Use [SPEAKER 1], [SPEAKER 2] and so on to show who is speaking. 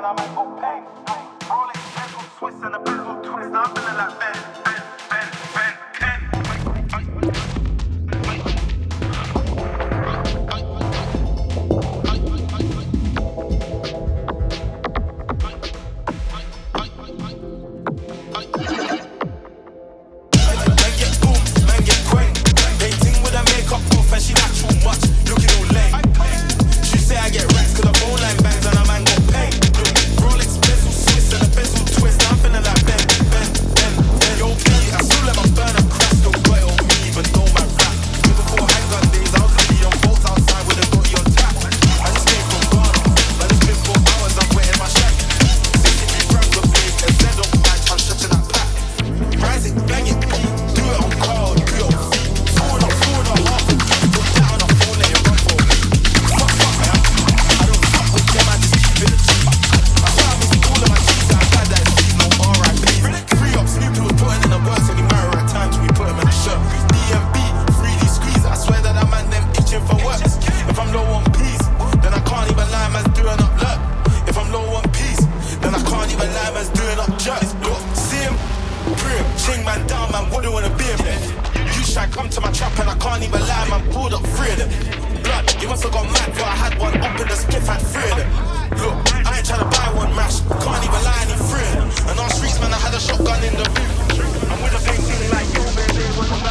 [SPEAKER 1] I might go pay. Rolex, bezel, Swiss, and a bezel twist. I'm feeling like Ben, Ken. Man get boom, man get quang. Painting with a makeup off and she not too much. Looking all lame. She say I get racks cause the phone line bangs and a man got paid. Look, Rolex, bezel, Swiss, and a bezel twist. I'm feeling like Ben. Yo, B, I still let my burner crash. Don't got it on me, even though my rap. Way before handgun days, I was really on boats outside with a dotty on tap. I just came from Ghana, man, it's been 4 hours, I'm wetting my shack. 63 grams of weed, and then don't match, I'm stretching that pack. Rise it, bang it, do it on crowd, do it on feet. Forward up, half a beat. Put that on a phone, let it run for a week. Fuck, man, I don't fuck with them, I just keep it a G. I try to miss all of my G's, I'm glad that it's these, no R.I.P.s. Free up, Snoopy was putting in the work, so we marry right time till we put him in the shirt. DMB, 3D squeeze, I swear that man them itching for work. If I'm low on peace, then I can't even lie, man's doing up luck. If I'm low on peace, then I can't even lie, man's doing up jerks. Look, see him, prim, ching man down, man, wouldn't wanna be him there. You try come to my trap and I can't even lie, man, pulled up 3 of them. Blood, you must have got mad, but I had one up in the spliff and 3 of them. Look, I ain't tryna buy one mash, can't even lie, I need 3 of them. And on streets, man, I had a shotgun in the boot. I'm with a big thing like you, baby,